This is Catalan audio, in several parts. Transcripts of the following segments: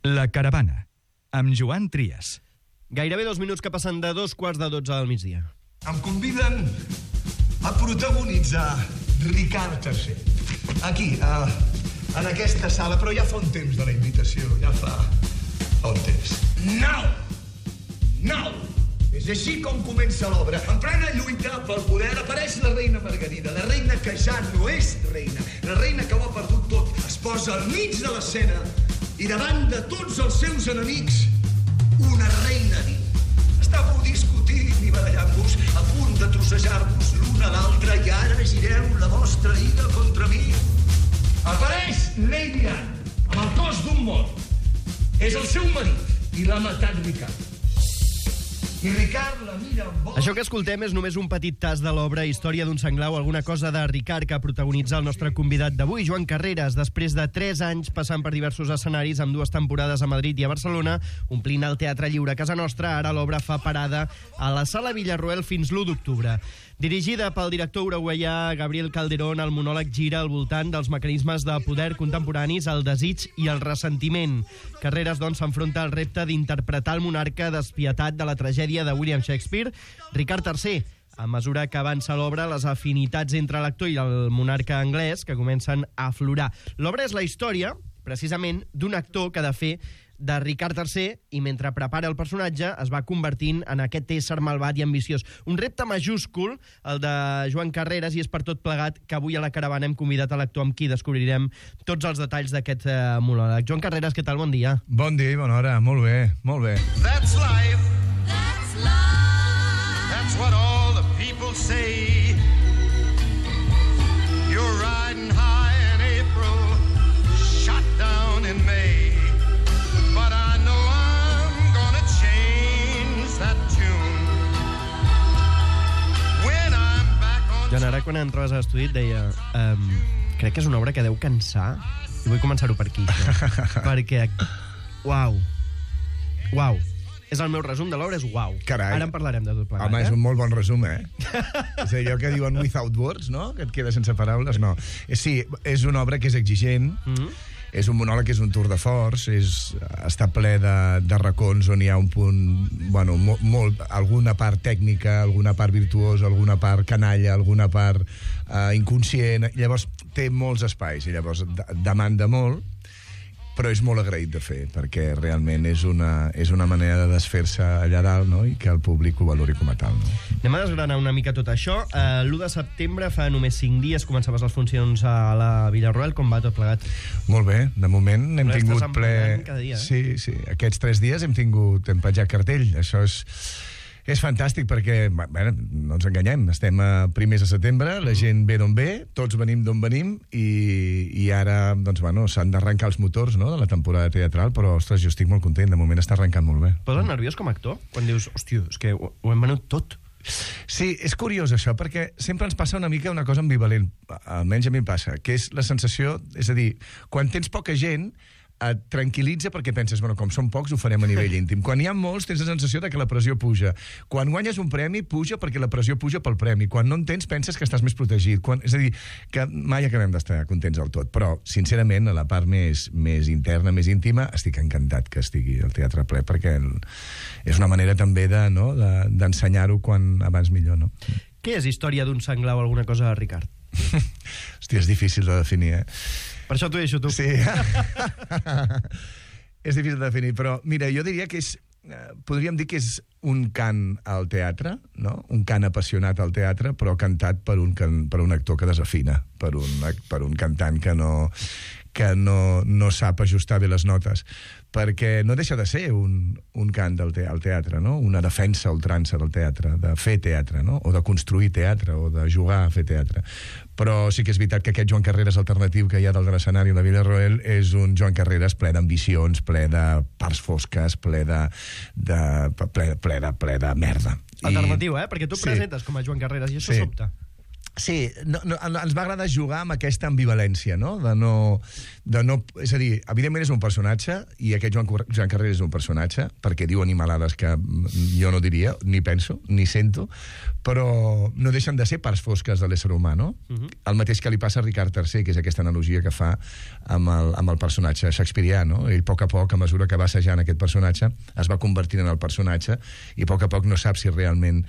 La Caravana, amb Joan Trias. Gairebé 2 minuts que passen de 2:15 del migdia. Em conviden a protagonitzar Ricard III. Aquí, en aquesta sala, però ja fa un temps de la invitació, ja fa un temps. Nou! És així com comença l'obra. En plena lluita pel poder apareix la reina Margarida, la reina que ja no és reina, la reina que ho ha perdut tot. Es posa al mig de l'escena i davant de tots els seus enemics, una reina diu: estàveu discutint i barallant-vos, a punt de trossejar-vos l'una a l'altra, i ara gireu la vostra ira contra mi. Apareix Lady Anne, amb el cos d'un mort. És el seu marit i l'ha matat Ricard. I Ricard la mira amb boca. Això que escoltem és només un petit tas de l'obra Història d'un senglar o alguna cosa de Ricard, que protagonitza el nostre convidat d'avui, Joan Carreras, després de 3 anys passant per diversos escenaris, amb 2 temporades a Madrid i a Barcelona, omplint el Teatre Lliure a casa nostra. Ara l'obra fa parada a la Sala Villarroel fins l'1 d'octubre. Dirigida pel director uruguaià Gabriel Calderón, el monòleg gira al voltant dels mecanismes de poder contemporanis, el desig i el ressentiment. Carreras, doncs, s'enfronta al repte d'interpretar el monarca despietat de la tragèdia de William Shakespeare, Ricard III. A mesura que avança l'obra, les afinitats entre l'actor i el monarca anglès que comencen a aflorar. L'obra és la història, precisament, d'un actor que ha de fer de Ricard III i mentre prepara el personatge es va convertint en aquest ésser malvat i ambiciós. Un repte majúscul, el de Joan Carreras, i és per tot plegat que avui a la Caravana hem convidat a l'actor amb qui descobrirem tots els detalls d'aquest monòleg. Joan Carreras, què tal? Bon dia. Bon dia i bona hora. Molt bé, molt bé. That's life. That's life. That's what all the people say. You're riding high in April, shot down in May. But I know I'm gonna change that tune when I'm back on... Joan, ara quan entraves a l'estudi et deia crec que és una obra que deu cansar i vull començar-ho per aquí, això. Perquè, uau, és el meu resum de l'obra, és uau. Carai. Ara en parlarem de tot plegat. Home, és un molt bon resum, eh? És allò que diuen without words, no? Que et queda sense paraules, no. Sí, és una obra que és exigent, és un monòleg que és un tour de force, està ple de racons on hi ha un punt, bueno, alguna part tècnica, alguna part virtuosa, alguna part canalla, alguna part inconscient. Llavors té molts espais i llavors demanda molt, però és molt agraït de fer, perquè realment és una manera de desfer-se allà dalt, no? I que el públic ho valori com a tal. No? Anem a desgranar una mica tot això. L'1 de setembre, fa només 5 dies, començaves les funcions a la Villarroel. Com va tot plegat? Molt bé, de moment hem tingut ple... Cada dia, Sí, aquests 3 dies hem penjat cartell. Això és fantàstic perquè, bueno, no ens enganyem, estem a primers de setembre, la gent ve d'on ve, tots venim d'on venim i ara, doncs, bueno, s'han d'arrencar els motors, no?, de la temporada teatral, però, ostres, jo estic molt content, de moment està arrencant molt bé. Posa nerviós com a actor? Quan dius, hòstia, és que ho hem venut tot. Sí, és curiós això, perquè sempre ens passa una mica una cosa ambivalent, almenys a mi em passa, que és la sensació, és a dir, quan tens poca gent, et tranquil·litza perquè penses, bueno, com són pocs ho farem a nivell íntim. Quan hi ha molts tens la sensació de que la pressió puja. Quan guanyes un premi puja perquè la pressió puja pel premi. Quan no en tens penses que estàs més protegit. És a dir, que mai acabem d'estar contents del tot. Però, sincerament, a la part més interna, més íntima, estic encantat que estigui al teatre ple perquè és una manera també d'ensenyar-ho quan abans millor, no? Què és Història d'un senglar o alguna cosa de Ricard? Hòstia, és difícil de definir, Per això t'ho deixo tu. Sí. És difícil de definir, però mira, jo diria que podríem dir que és un cant al teatre, no? Un cant apassionat al teatre, però cantat per un actor que desafina, per un cantant que no sap ajustar bé les notes, perquè no deixa de ser un cant al teatre, no? Una defensa a ultrança del teatre, de fer teatre, no? O de construir teatre, o de jugar a fer teatre. Però sí que és veritat que aquest Joan Carreras alternatiu que hi ha dalt de l'escenari de Villarroel és un Joan Carreras ple d'ambicions, ple de parts fosques, ple de merda. Alternatiu, perquè tu presentes com a Joan Carreras i això sobta. Sí, ens va agradar jugar amb aquesta ambivalència, no? És a dir, evidentment és un personatge, i aquest Joan Carreras és un personatge, perquè diu animalades que jo no diria, ni penso, ni sento, però no deixen de ser parts fosques de l'ésser humà, no? El mateix que li passa a Ricard III, que és aquesta analogia que fa amb el personatge shakespearià, no? Ell, a poc, a mesura que va assajant aquest personatge, es va convertint en el personatge, i a poc no sap si realment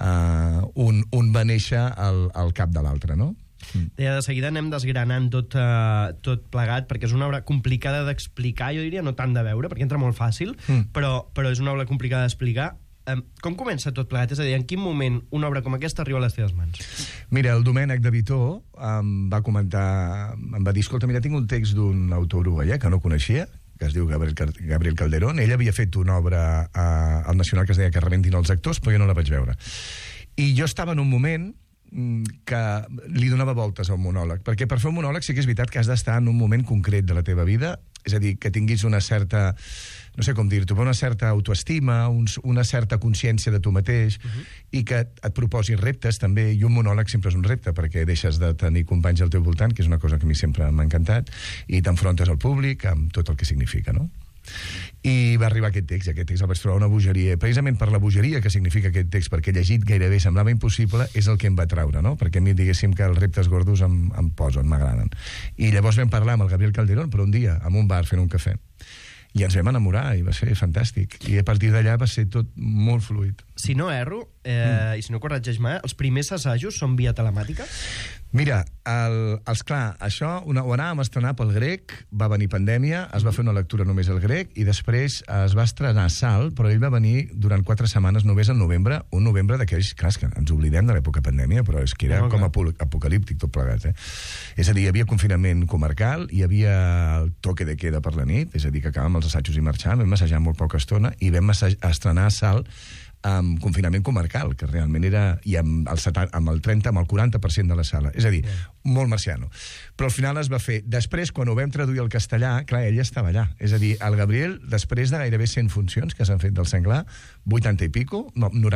un va néixer al cap de l'altre, no? De seguida anem desgranant tot plegat, perquè és una obra complicada d'explicar, jo diria, no tant de veure, perquè entra molt fàcil, però és una obra complicada d'explicar. Com comença tot plegat? És a dir, en quin moment una obra com aquesta arriba a les teves mans? Mira, el Domènec de Vitó em va comentar, em va dir, escolta, mira, tinc un text d'un autor uruguaià que no coneixia, que es diu Gabriel Calderón. Ell havia fet una obra al Nacional que es deia Que rebentin els actors, però jo no la vaig veure. I jo estava en un moment que li donava voltes al monòleg, perquè per fer un monòleg sí que és veritat que has d'estar en un moment concret de la teva vida, és a dir, que tinguis una certa, no sé com dir-t'ho, una certa autoestima, una certa consciència de tu mateix, i que et proposis reptes també, i un monòleg sempre és un repte, perquè deixes de tenir companys al teu voltant, que és una cosa que a mi sempre m'ha encantat, i t'enfrontes al públic amb tot el que significa, no? I va arribar aquest text el vaig trobar una bogeria, precisament per la bogeria que significa aquest text, perquè llegit gairebé semblava impossible, és el que em va traure, no? Perquè a mi diguéssim que els reptes gordos em posen, m'agraden. I llavors vam parlar amb el Gabriel Calderón, però un dia, en un bar fent un cafè, i ens vam enamorar, i va ser fantàstic, i a partir d'allà va ser tot molt fluid. Si no erro, i si no corregeix mai, els primers assajos són via telemàtica? Mira, clar, això ho anàvem a estrenar pel grec, va venir pandèmia, es va fer una lectura només al grec, i després es va estrenar Sal, però ell va venir durant 4 setmanes només al novembre, un novembre d'aquells, clar, que ens oblidem de l'època pandèmia, però és que era com apocalíptic tot plegat, És a dir, hi havia confinament comarcal, hi havia el toque de queda per la nit, és a dir, que acabàvem els assajos i marxàvem, vam assajar molt poca estona, i vam estrenar Sal amb confinament comarcal, que realment era, i amb el 40% de la sala. És a dir, molt marciano. Però al final es va fer. Després, quan ho vam traduir al castellà, clar, ell estava allà. És a dir, el Gabriel, després de gairebé 100 funcions que s'han fet del Senglar, 90 i pico,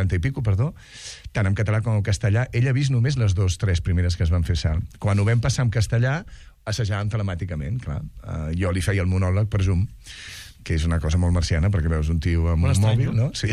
tant en català com en castellà, ell ha vist només les 2-3 primeres que es van fer Sal. Quan ho vam passar en castellà, assajàvem telemàticament, clar. Jo li feia el monòleg per Zoom, que és una cosa molt marciana, perquè veus un tio amb un mòbil, no? Sí,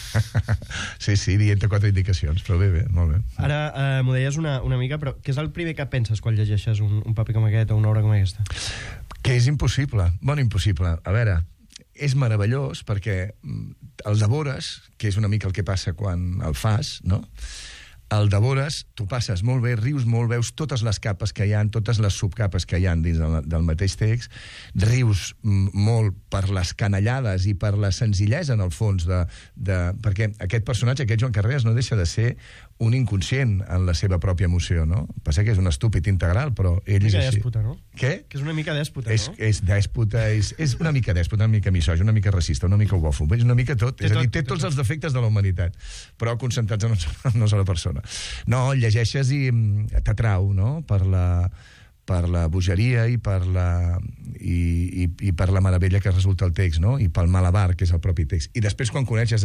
sí, dient-te 4 indicacions, però bé, molt bé. Ara m'ho deies una mica, però què és el primer que penses quan llegeixes un paper com aquest o una obra com aquesta? Que és impossible. Bueno, impossible. A veure, és meravellós perquè el devores, que és una mica el que passa quan el fas, no? El devores, tu passes molt bé, rius molt, veus totes les capes que hi ha, totes les subcapes que hi ha dins del mateix text, rius molt per les canallades i per la senzillesa, en el fons, perquè aquest personatge, aquest Joan Carreras, no deixa de ser un inconscient en la seva pròpia emoció, no? Passa que és un estúpid integral, però ell és així. Dèspota, no? Què? Que és una mica dèspota, no? És dèspota, és una mica dèspota, una mica misògin, una mica racista, una mica homòfob, és una mica tot. És a dir, té tots els defectes de la humanitat, però concentrats en una sola persona. No, llegeixes i t'atrau, no?, per la bogeria i per la meravella que resulta el text, no?, i pel malabar, que és el propi text. I després, quan coneixes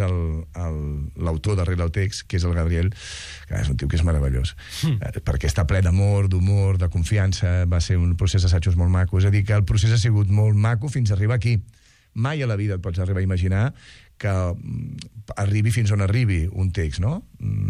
l'autor darrere el text, que és el Gabriel, que és un tio que és meravellós, perquè està ple d'amor, d'humor, de confiança, va ser un procés d'assajos molt maco. És a dir, que el procés ha sigut molt maco fins a arribar aquí. Mai a la vida et pots arribar a imaginar que arribi fins on arribi un text, no?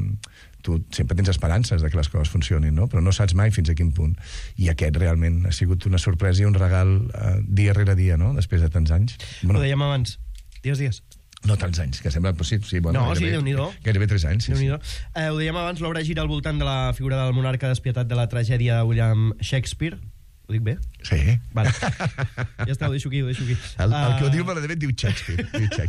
Tu sempre tens esperances de que les coses funcionin, no? Però no saps mai fins a quin punt. I aquest realment ha sigut una sorpresa i un regal dia rere dia, no?, després de tants anys. Ho dèiem abans. Digues. No tants anys, que sembla... Sí, bueno, no, sí, Déu-n'hi-do. Gairebé 3 anys, sí. Ho dèiem abans, l'obra gira al voltant de la figura del monarca despietat de la tragèdia de William Shakespeare. Ho dic bé? Sí. Vale. Ja està, ho deixo aquí. El que ho diu malament diu Shakespeare.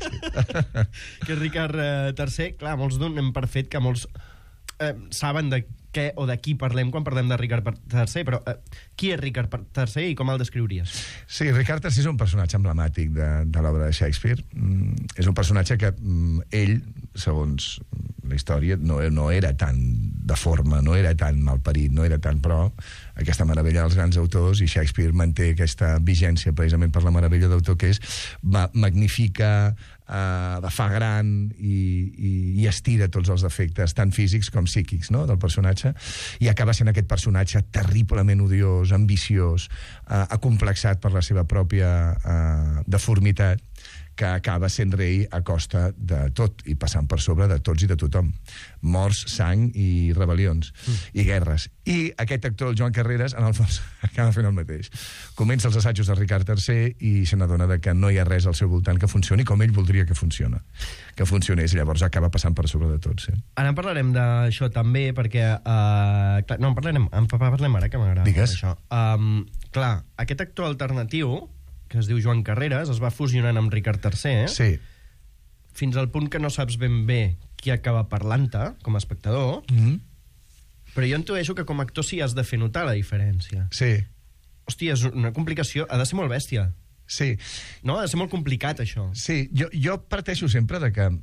Que és Ricard III. Clar, molts donem per fet que molts saben de què o de qui parlem quan parlem de Ricard III, però qui és Ricard III i com el descriuries? Sí, Ricard III és un personatge emblemàtic de l'obra de Shakespeare. És un personatge que ell, segons la història no era tan deforme, no era tan malparit, no era tan... Però aquesta meravella dels grans autors, i Shakespeare manté aquesta vigència precisament per la meravella d'autor que és, magnifica, fa gran i estira tots els defectes, tant físics com psíquics, no?, del personatge, i acaba sent aquest personatge terriblement odiós, ambiciós, acomplexat per la seva pròpia deformitat, que acaba sent rei a costa de tot i passant per sobre de tots i de tothom. Morts, sang i rebel·lions i guerres. I aquest actor, el Joan Carreras, en el fons acaba fent el mateix. Comença els assajos de Ricard III i se n'adona que no hi ha res al seu voltant que funcioni com ell voldria que funcionés, i llavors acaba passant per sobre de tots. Ara en parlarem d'això també, perquè... en parlem ara, que m'agrada. Digues. Això. Clar, aquest actor alternatiu, que es diu Joan Carreras, es va fusionant amb Ricard III, Sí. fins al punt que no saps ben bé qui acaba parlant-te, com a espectador, però jo intueixo que com a actor sí has de fer notar la diferència. Sí. Hòstia, és una complicació, ha de ser molt bèstia. Sí. No? Ha de ser molt complicat, això. Sí, jo parteixo sempre de que...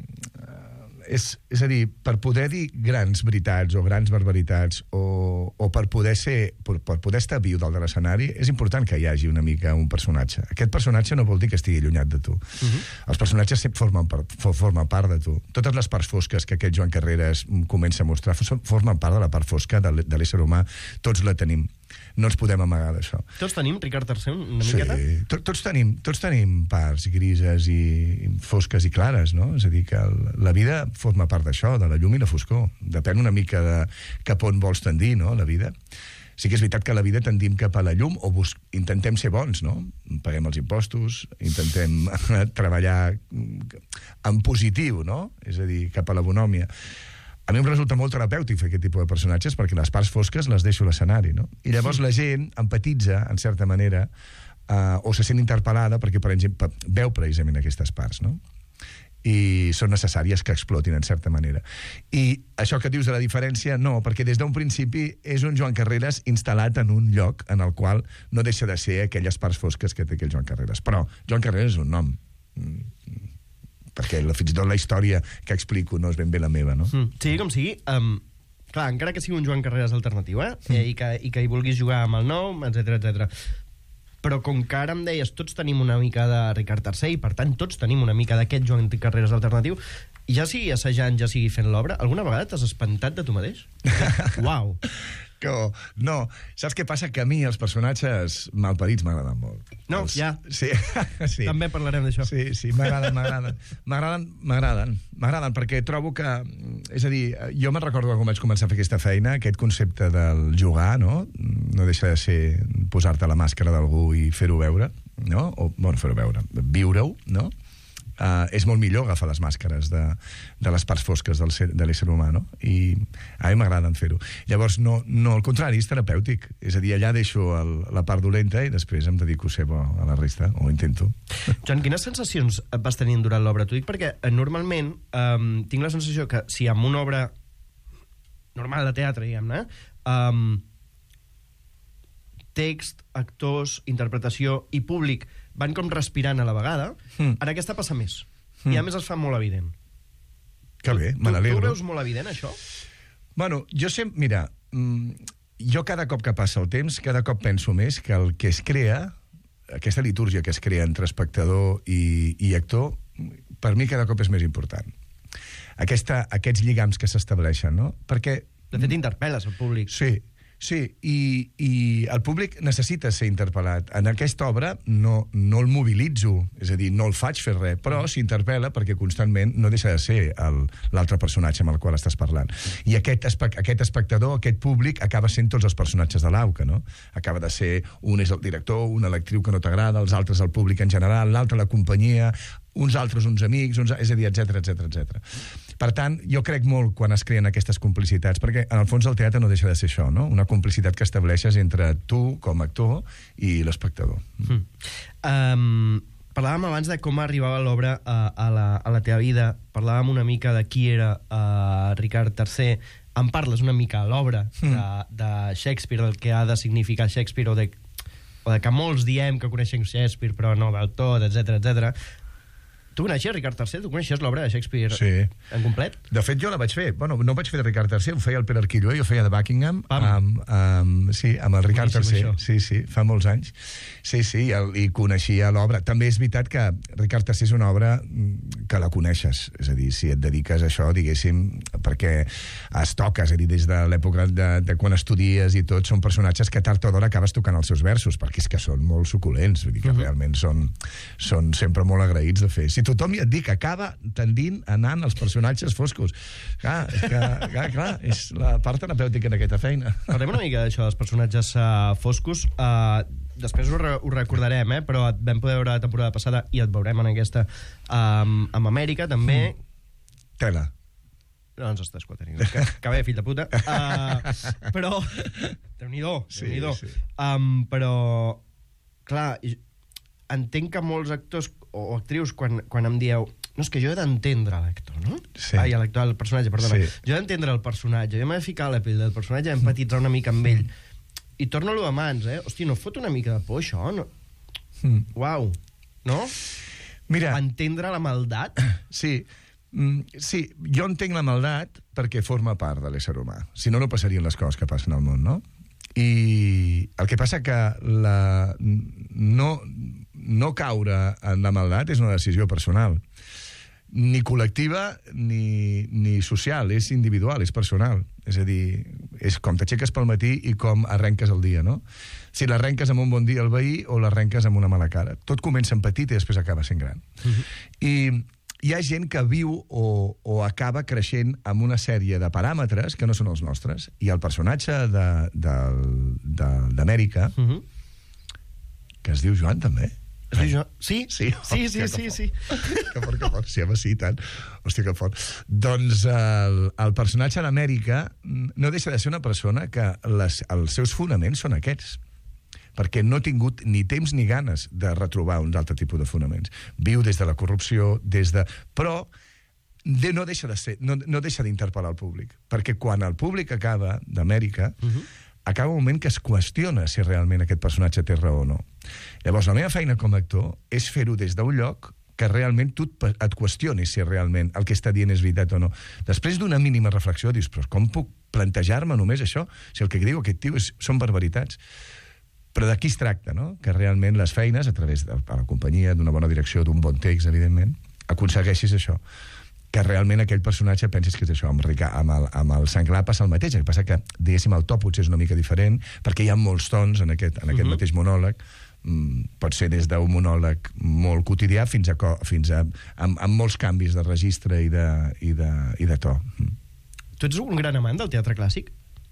És a dir, per poder dir grans veritats o grans barbaritats o per poder estar viu dalt de l'escenari, és important que hi hagi una mica un personatge. Aquest personatge no vol dir que estigui allunyat de tu. Els personatges sempre formen part de tu. Totes les parts fosques que aquest Joan Carreras comença a mostrar formen part de la part fosca de l'ésser humà. Tots la tenim. No ens podem amagar d'això. Tots tenim, Ricard III, una miqueta? Sí, tots tenim parts grises i fosques i clares, no? És a dir, que la vida forma part d'això, de la llum i la foscor. Depèn una mica de cap on vols tendir, no?, la vida. Sí que és veritat que a la vida tendim cap a la llum o intentem ser bons, no? Paguem els impostos, intentem treballar en positiu, no? És a dir, cap a la bonòmia. A mi em resulta molt terapèutic fer aquest tipus de personatges perquè les parts fosques les deixo a l'escenari, no? I llavors la gent empatitza, en certa manera, o se sent interpel·lada perquè, per exemple, veu precisament aquestes parts, no? I són necessàries que explotin, en certa manera. I això que dius de la diferència, no, perquè des d'un principi és un Joan Carreras instal·lat en un lloc en el qual no deixa de ser aquelles parts fosques que té aquell Joan Carreras. Però Joan Carreras és un nom. Perquè fins i tot la història que explico no és ben bé la meva, no? Sí, com sigui. Clar, encara que sigui un Joan Carreras alternatiu, i que hi vulguis jugar amb el nom, etc. Però com que ara em deies, tots tenim una mica de Ricard III, i per tant tots tenim una mica d'aquest Joan Carreras alternatiu, ja sigui assajant, ja sigui fent l'obra, alguna vegada t'has espantat de tu mateix? Uau! No, saps què passa? Que a mi els personatges malparits m'agraden molt. No, ja. Sí. També parlarem d'això. Sí, m'agraden. M'agraden perquè trobo que... És a dir, jo me'n recordo quan vaig començar a fer aquesta feina, aquest concepte del jugar, no? No deixa de ser posar-te la màscara d'algú i fer-ho veure, no? Fer-ho veure, viure-ho, no? És molt millor agafar les màscares de les parts fosques de l'ésser humà, no? I a mi m'agraden fer-ho. Llavors, no, al contrari, és terapèutic. És a dir, allà deixo la part dolenta i després em dedico a ser bo a la resta, o intento. Joan, quines sensacions vas tenint durant l'obra? T'ho dic perquè normalment tinc la sensació que si amb una obra normal de teatre, diguem-ne, text, actors, interpretació i públic van com respirant a la vegada, ara aquesta passa més. I a més es fa molt evident. Que bé, me n'alegro. Tu veus molt evident, això? Bueno, jo sempre... Mira, jo cada cop que passa el temps, cada cop penso més que el que es crea, aquesta litúrgia que es crea entre espectador i actor, per mi cada cop és més important. Aquests lligams que s'estableixen, no? Perquè... De fet, interpel·les al públic. Sí, i el públic necessita ser interpel·lat. En aquesta obra no el mobilitzo, és a dir, no el faig fer res, però s'interpel·la perquè constantment no deixa de ser l'altre personatge amb el qual estàs parlant. I aquest espectador, aquest públic, acaba sent tots els personatges de l'auca, no? Acaba de ser, un és el director, una l'actriu que no t'agrada, els altres el públic en general, l'altre la companyia, uns altres uns amics, és a dir, etc. Per tant, jo crec molt quan es creen aquestes complicitats, perquè en el fons el teatre no deixa de ser això, no? Una complicitat que estableixes entre tu com a actor i l'espectador. Parlàvem abans de com arribava l'obra a la teva vida, parlàvem una mica de qui era Ricard III, em parles una mica a l'obra de Shakespeare, del que ha de significar Shakespeare, o de que molts diem que coneixem Shakespeare, però no del tot, etc. Tu coneixies Ricard III? Tu coneixies l'obra de Shakespeare Sí. en complet? De fet, jo la vaig fer. Bueno, no vaig fer de Ricard III, ho feia el Pere Arquillo, jo feia de Buckingham, sí, amb el Ricard Boníssim, III. Sí, fa molts anys. Sí, i coneixia l'obra. També és veritat que Ricard III és una obra que la coneixes. És a dir, si et dediques a això, diguéssim, perquè es toca, és a dir, des de l'època de quan estudies i tot, són personatges que tard o d'hora acabes tocant els seus versos, perquè és que són molt suculents, vull dir que realment són sempre molt agraïts de fer. Si tothom ja et dic, acaba tendint anant als personatges foscos. Clar, és la part terapèutica d'aquesta feina. Parlem una mica d'això, dels personatges foscos. Després ho recordarem, però et vam poder veure la temporada passada i et veurem en aquesta amb Amèrica, també. Tela. No ens estàs quaterint, que bé, fill de puta. Però, Déu-n'hi-do. Però, clar, entenc que molts actors o actrius, quan em dieu no, és que jo he d'entendre l'actor, no? Sí. Ai, el personatge, perdona. Sí. Jo he d'entendre el personatge, jo m'he de ficar a la pell del personatge, empatitzar una mica amb ell. I torno a lo de mans, Hòstia, no fot una mica de por, això? No? Uau. No? Mira... Entendre la maldat? Sí, jo entenc la maldat perquè forma part de l'ésser humà. Si no, no passarien les coses que passen al món, no? I el que passa que no caure en la maldat és una decisió personal. Ni col·lectiva ni social, és individual, és personal. És a dir, és com t'aixeques pel matí i com arrenques el dia, no? Si l'arrenques amb un bon dia al veí o l'arrenques amb una mala cara. Tot comença en petit i després acaba sent gran. I hi ha gent que viu o acaba creixent amb una sèrie de paràmetres que no són els nostres. I el personatge d'Amèrica, que es diu Joan, també. Es diu Joan? Sí? Sí. Que fort. Sí, home, sí, tant. Hòstia, que fort. Doncs el personatge d'Amèrica no deixa de ser una persona que els seus fonaments són aquests, perquè no ha tingut ni temps ni ganes de retrobar uns altres tipus de fonaments. Viu des de la corrupció, però no deixa d'interpel·lar el públic, perquè quan el públic acaba d'Amèrica, acaba un moment que es qüestiona si realment aquest personatge té raó o no. Llavors, la meva feina com a actor és fer-ho des d'un lloc que realment tu et qüestionis si realment el que està dient és veritat o no. Després d'una mínima reflexió dius, però com puc plantejar-me només això? Si el que diu aquest tio són barbaritats. Però d'aquí es tracta, no? Que realment les feines, a través de la companyia, d'una bona direcció, d'un bon text, evidentment, aconsegueixis això. Que realment aquell personatge pensis que és això. Amb el Senglar passa el mateix. El que passa que, diguéssim, el to potser és una mica diferent, perquè hi ha molts tons en aquest mateix monòleg. Pot ser des d'un monòleg molt quotidià fins amb molts canvis de registre i de to. Tu ets un gran amant del teatre clàssic?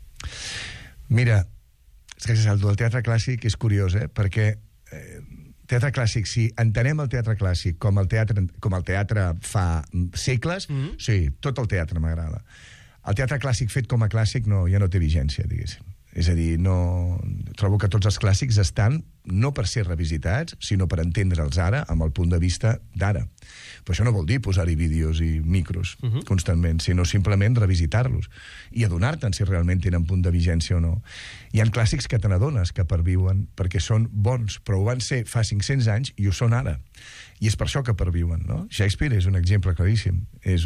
Mira, és que el del teatre clàssic és curiós, perquè teatre clàssic, si entenem el teatre clàssic com el teatre fa segles, sí, tot el teatre m'agrada. El teatre clàssic fet com a clàssic ja no té vigència, diguéssim. És a dir, trobo que tots els clàssics estan no per ser revisitats, sinó per entendre'ls ara amb el punt de vista d'ara. Però això no vol dir posar-hi vídeos i micros constantment, sinó simplement revisitar-los i adonar-te'n si realment tenen punt de vigència o no. Hi ha clàssics que te n'adones que perviuen perquè són bons, però ho van ser fa 500 anys i ho són ara. I és per això que perviuen, no? Shakespeare és un exemple claríssim. És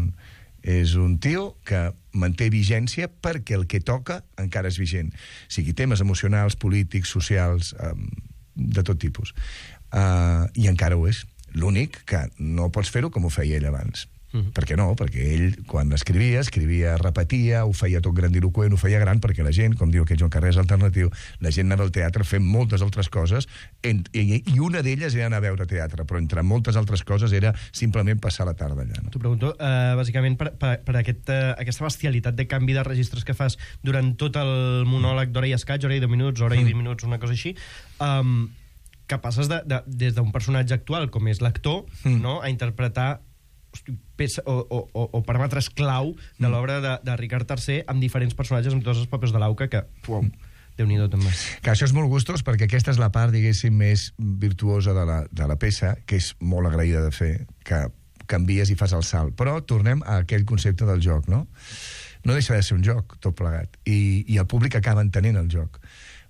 un tio que manté vigència perquè el que toca encara és vigent. Sigui temes emocionals, polítics, socials, de tot tipus. I encara ho és. L'únic que no pots fer-ho com ho feia ell abans. Per què no? Perquè ell, quan escrivia, repetia, ho feia tot grandiloquent, ho feia gran, perquè la gent, com diu aquest Joan Carrers alternatiu, la gent anava al teatre fent moltes altres coses, i una d'elles era anar a veure teatre, però entre moltes altres coses era simplement passar la tarda allà. No? T'ho pregunto, bàsicament, per aquesta bestialitat de canvi de registres que fas durant tot el monòleg d'hora i escaig, hora i 10 minuts, hora i 20 minuts, una cosa així, que passes des d'un personatge actual, com és l'actor, no?, a interpretar o paràmetres clau de l'obra de Ricard III amb diferents personatges, amb tots els papers de l'auca, que, Déu-n'hi-do, també. Que això és molt gustós, perquè aquesta és la part, diguéssim, més virtuosa de la peça, que és molt agraïda de fer, que canvies i fas el salt. Però tornem a aquell concepte del joc, no? No deixa de ser un joc, tot plegat. I el públic acaba entenent el joc.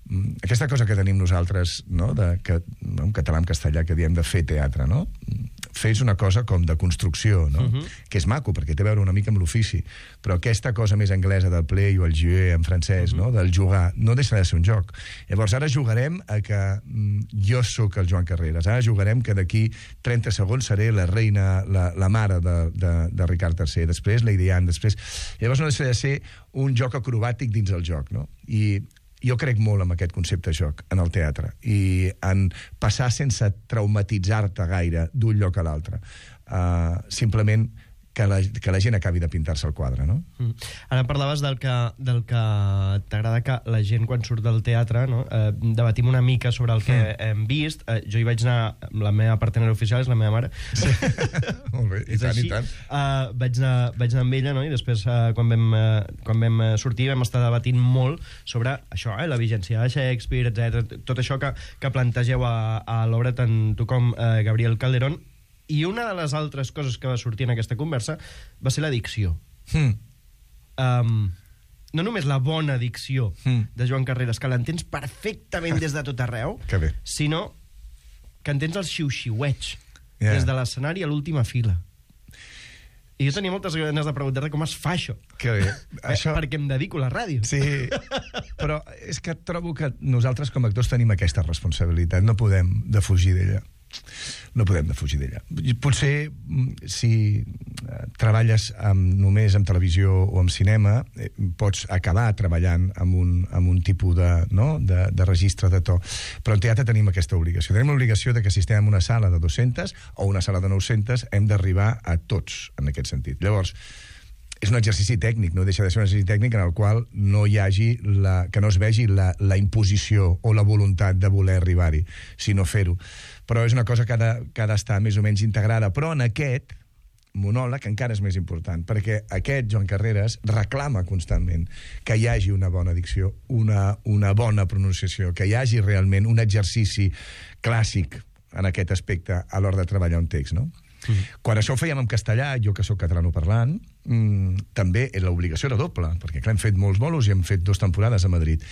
Aquesta cosa que tenim nosaltres, no?, en català, en castellà, que diem de fer teatre, no? fes una cosa com de construcció, no? Que és maco, perquè té a veure una mica amb l'ofici, però aquesta cosa més anglesa del play o el jouer en francès, no? Del jugar, no deixa de ser un joc. Llavors, ara jugarem a que jo sóc el Joan Carreras, ara jugarem que d'aquí 30 segons seré la reina, la mare de Ricard III, després la Diane, després... Llavors no deixa de ser un joc acrobàtic dins el joc, no? I jo crec molt en aquest concepte de joc, en el teatre, i en passar sense traumatitzar-te gaire d'un lloc a l'altre. Simplement que la gent acabi de pintar-se el quadre, no? Ara parlaves del que t'agrada que la gent, quan surt del teatre, no? Debatim una mica sobre el que hem vist. Jo hi vaig anar, la meva partenera oficial és la meva mare. Sí. Molt bé, i tant, i tant. Vaig anar amb ella, no? I després, quan vam sortir, vam estar debatint molt sobre això, la vigència de Shakespeare, etc. Tot això que plantegeu a l'obra, tant tu com Gabriel Calderón. I una de les altres coses que va sortir en aquesta conversa va ser la dicció. No només la bona dicció de Joan Carreras, que l'entens perfectament des de tot arreu, sinó que entens el xiu-xiueig des de l'escenari a l'última fila. I jo tenia moltes ganes de preguntar-te com es fa això. Que bé. Perquè em dedico a la ràdio. Sí, però és que trobo que nosaltres com a actors tenim aquesta responsabilitat, no podem defugir d'ella. No podem defugir d'ella. Potser, si treballes només en televisió o en cinema, pots acabar treballant amb un tipus de registre de to. Però en teatre tenim aquesta obligació. Tenim l'obligació de que si estem en una sala de 200 o una sala de 900, hem d'arribar a tots, en aquest sentit. Llavors, és un exercici tècnic, no deixa de ser un exercici tècnic en el qual no hi hagi que no es vegi la imposició o la voluntat de voler arribar-hi, sinó fer-ho. Però és una cosa que ha d'estar més o menys integrada. Però en aquest monòleg encara és més important, perquè aquest Joan Carreras reclama constantment que hi hagi una bona dicció, una bona pronunciació, que hi hagi realment un exercici clàssic en aquest aspecte a l'hora de treballar un text, no? Quan això ho fèiem en castellà, jo que sóc catalanoparlant, també l'obligació era doble, perquè clar, hem fet molts bolos i hem fet 2 temporades a Madrid.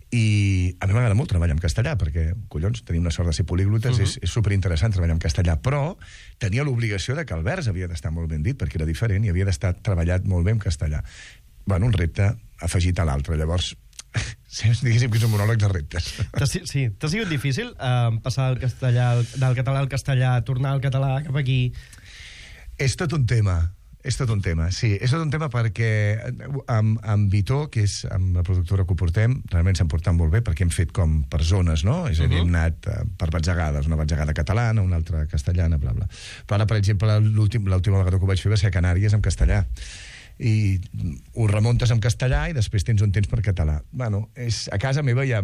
I a mi m'agrada molt treballar en castellà, perquè, collons, tenim la sort de ser políglotes, és superinteressant treballar en castellà, però tenia l'obligació de que el vers havia d'estar molt ben dit, perquè era diferent i havia d'estar treballat molt bé en castellà. Bueno, un repte afegit a l'altre. Llavors, diguéssim que és un monòleg de reptes. Sí, t'ha sigut difícil passar del català al castellà, tornar al català cap aquí? És tot un tema. És tot un tema, sí. És tot un tema perquè amb Vitó, que és amb la productora que ho portem, realment s'han portat molt bé perquè hem fet com per zones, no? És a dir, hem anat per batzegades, una batzegada catalana, una altra castellana, bla, bla. Però ara, per exemple, l'última vegada que ho vaig fer va ser a Canàries en castellà. I ho remuntes en castellà i després tens un temps per català. Bueno, a casa meva ja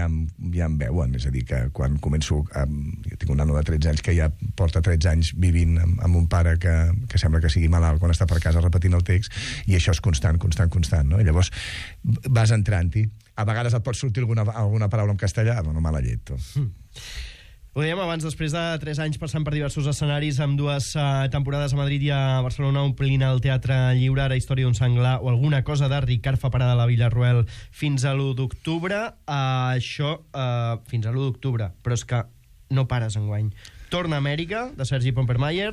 em veuen, és a dir, que quan començo... Jo tinc un nano de 13 anys que ja porta 13 anys vivint amb un pare que sembla que sigui malalt quan està per casa repetint el text, i això és constant, no? I llavors vas entrant-hi. A vegades et pot sortir alguna paraula en castellà, bueno, mala llet. Ho dèiem abans, després de 3 anys passant per diversos escenaris, amb 2 temporades a Madrid i a Barcelona, omplint el Teatre Lliure, ara Història d'un senglar, o alguna cosa de Ricard fa parada a la Villarroel fins a l'1 d'octubre. Això, fins a l'1 d'octubre, però és que no pares enguany. Torna a Amèrica, de Sergi Pompermayer,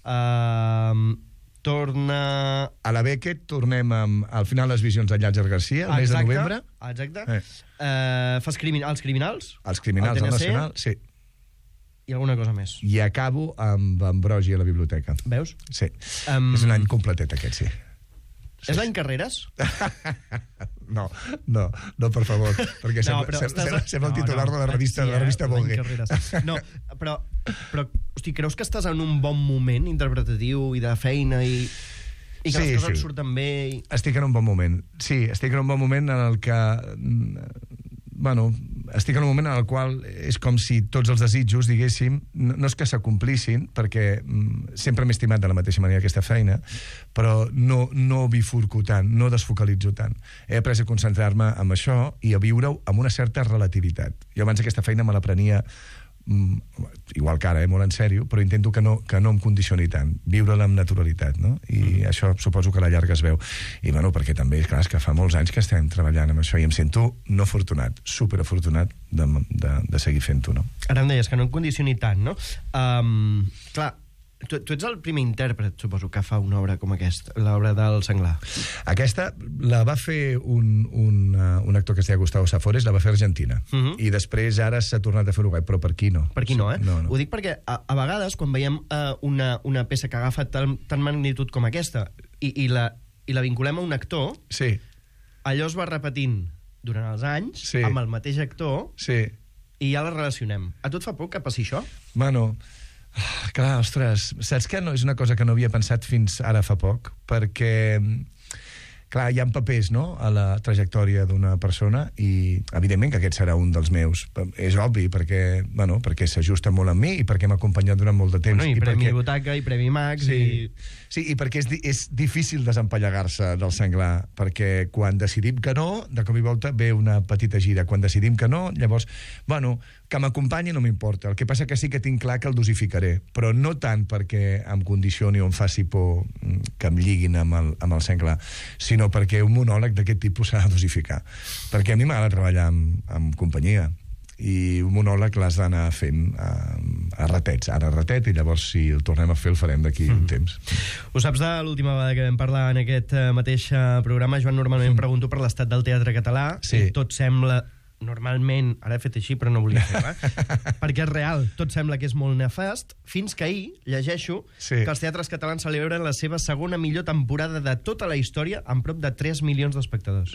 torna... A la Beckett tornem al final les visions de Llàtzer Garcia, el mes de novembre. Exacte. Fas els criminals? Els criminals al Nacional, sí. I alguna cosa més. I acabo amb Ambrosi a la biblioteca. Veus? Sí. És un any completet, aquest, sí. És l'any Carreras? No, per favor, perquè sembla el titular de la revista Vogue. No, però, hosti, creus que estàs en un bon moment interpretatiu i de feina i que les coses surten bé? Estic en un bon moment, sí, estic en un bon moment en el que... Bueno, estic en un moment en el qual és com si tots els desitjos, diguéssim, no és que s'acomplissin, perquè sempre m'he estimat de la mateixa manera aquesta feina, però no bifurco tant, no desfocalitzo tant. He après a concentrar-me en això i a viure-ho amb una certa relativitat. Jo abans aquesta feina me la prenia igual que ara, molt en sèrio, però intento que no em condicioni tant, viure-la amb naturalitat, no? I això suposo que a la llarga es veu. I bueno, perquè també, clar, és que fa molts anys que estem treballant amb això i em sento no afortunat, superafortunat de seguir fent-ho, no? Ara em deies que no em condicioni tant, no? Clar, Tu ets el primer intèrpret, suposo, que fa una obra com aquesta, l'obra del Senglar. Aquesta la va fer un actor que es deia Gustavo Safores, la va fer a Argentina. I després ara s'ha tornat a fer Uruguai, però per aquí no. Per aquí no, eh? No. Ho dic perquè a vegades, quan veiem una peça que agafa tan magnitud com aquesta i la vinculem a un actor, Sí, allò es va repetint durant els anys, Sí. amb el mateix actor, sí. i ja la relacionem. A tu et fa por que passi això? Bueno, clar, ostres, saps que no és una cosa que no havia pensat fins ara fa poc? Perquè, clar, hi ha papers, no?, a la trajectòria d'una persona i, evidentment, que aquest serà un dels meus. És obvi, perquè, bueno, perquè s'ajusta molt amb mi i perquè m'ha acompanyat durant molt de temps. Bueno, i Premi Butaca, i Premi Max, Sí, i perquè és difícil desempallegar-se del Senglar, perquè quan decidim que no, de cop i volta ve una petita gira. Quan decidim que no, llavors, bueno, que m'acompanyi no m'importa. El que passa que sí que tinc clar que el dosificaré, però no tant perquè em condicioni o em faci por que em lliguin amb el Senglar, sinó perquè un monòleg d'aquest tipus s'ha de dosificar. Perquè a mi m'agrada treballar amb companyia, i un monòleg l'has d'anar fent a ratets, ara ratet, i llavors si el tornem a fer el farem d'aquí un temps. Ho saps de l'última vegada que vam parlar en aquest mateix programa, Joan, normalment pregunto per l'estat del teatre català, Sí. i tot sembla, normalment, ara he fet així però no volia fer-ho, perquè és real, tot sembla que és molt nefast, fins que ahir llegeixo Sí. que els teatres catalans celebren la seva segona millor temporada de tota la història amb prop de 3 milions d'espectadors.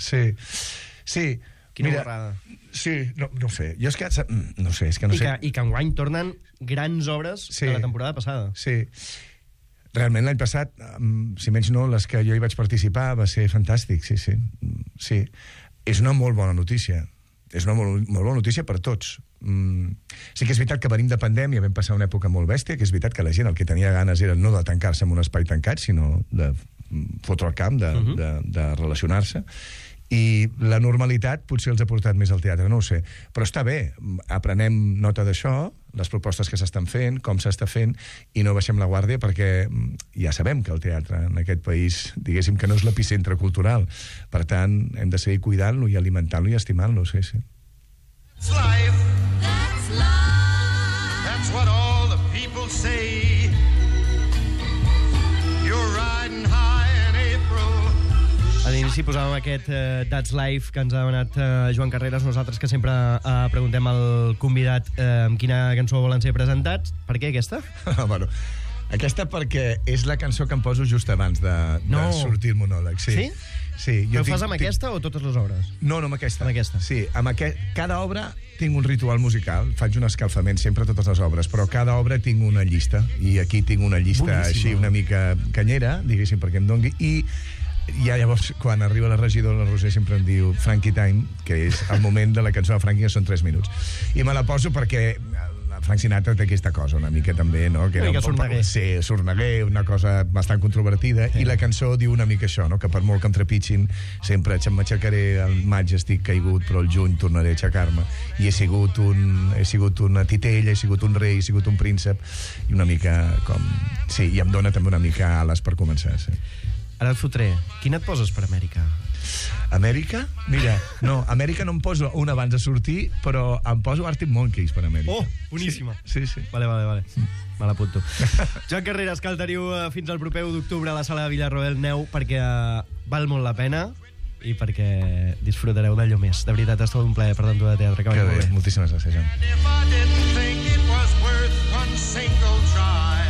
Sí. Quina Mira, borrada. Sí, no sé. Jo és que no sé, és que no sé. I que enguany tornen grans obres Sí. de la temporada passada. Sí. Realment l'any passat, si menys no, les que jo hi vaig participar, va ser fantàstic, sí. És una molt bona notícia. És una molt bona notícia per tots. Sí que és veritat que venim de pandèmia, vam passar una època molt bèstia, que és veritat que la gent el que tenia ganes era no de tancar-se en un espai tancat, sinó de fotre el camp, de relacionar-se. I la normalitat potser els ha portat més al teatre, no ho sé. Però està bé, aprenem nota d'això, les propostes que s'estan fent, com s'està fent, i no baixem la guàrdia perquè ja sabem que el teatre en aquest país, diguéssim que no és l'epicentre cultural. Per tant, hem de seguir cuidant-lo i alimentant-lo i estimant-lo, sí. That's life. That's life. That's what all the people say. You're riding high in April. A l'inici posàvem aquest That's Life que ens ha demanat Joan Carreras. Nosaltres que sempre preguntem al convidat amb quina cançó volen ser presentats. Per què aquesta? Bueno, aquesta perquè és la cançó que em poso just abans de sortir el monòleg. Sí? Sí, Però ho fas amb aquesta o totes les obres? No, amb aquesta. Amb aquesta. Sí, cada obra tinc un ritual musical, faig un escalfament sempre a totes les obres, però cada obra tinc una llista, i aquí tinc una llista Boníssima. així una mica canyera, diguéssim, perquè em dongui, i llavors, quan arriba la regidora, la Roser sempre em diu Frankie Time, que és el moment de la cançó de Frankie, que són 3 minuts. I me la poso perquè Frank Sinatra té aquesta cosa una mica també, no? Que una mica sorneguer. Sí, sorneguer, una cosa bastant controvertida, i la cançó diu una mica això, no? Que per molt que em trepitgin, sempre m'aixecaré, al maig estic caigut, però al juny tornaré a aixecar-me. I he sigut una titella, he sigut un rei, he sigut un príncep, i una mica com... Sí, i em dona també una mica ales per començar, sí. Ara et fotré. Quina et poses per Amèrica? Amèrica? Mira, no, Amèrica no em poso una abans de sortir, però em poso Arctic Monkeys per Amèrica. Oh, boníssima. Sí. Vale. Me l'apunto. Joan Carreras, que el teniu fins al proper 1 d'octubre a la sala de Villarroel. Neu, perquè val molt la pena i perquè disfrutareu d'allò més. De veritat, ha estat un plaer parlar amb tu de teatre. Que Que vagi molt bé, bé. moltíssimes gràcies, Joan. And if I didn't think it was worth one single try,